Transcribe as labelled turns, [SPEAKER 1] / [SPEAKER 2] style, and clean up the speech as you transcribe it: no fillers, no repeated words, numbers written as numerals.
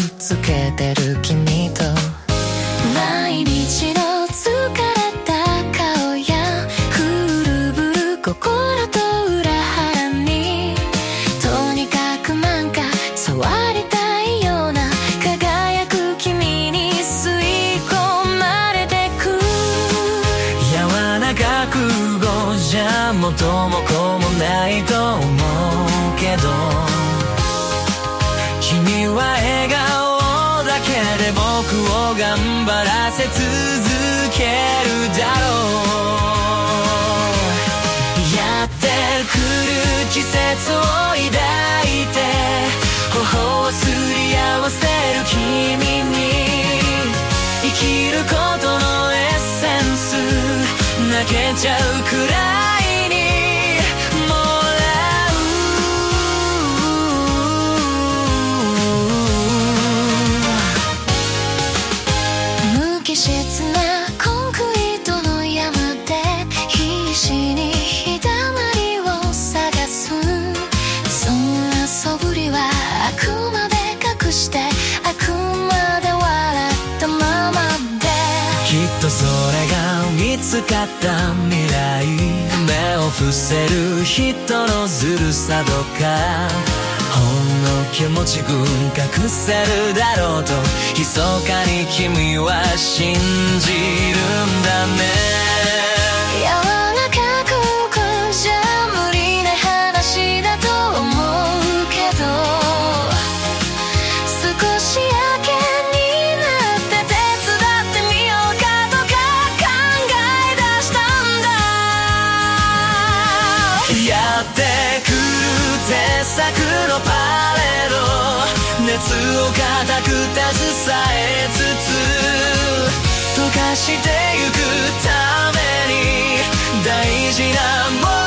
[SPEAKER 1] つけてる君と毎日の疲れた顔や古ぶる心と裏腹にとにかくなんか触りたいような輝く君に吸い込まれてく柔らかく語じゃ元も子もないと思うけど君は笑顔だけで僕を頑張らせ続けるだろうやってくる季節を抱いて頬をすり合わせる君に生きることのエッセンス泣けちゃうくらいに無機質なコンクリートの山で必死に日だまりを探すそんな素振りはあくまで隠してあくまで笑ったままできっとそれが見つかった未来目を伏せる人のずるさとかほんの気持ち分隠せるだろうと密かに君は信じるんだね柔らかくこうじゃ無理な話だと思うけど少しやけになって手伝ってみようかとか考え出したんだやってくる手先のパレード熱を固く携えつつ溶かしてゆくために大事なもの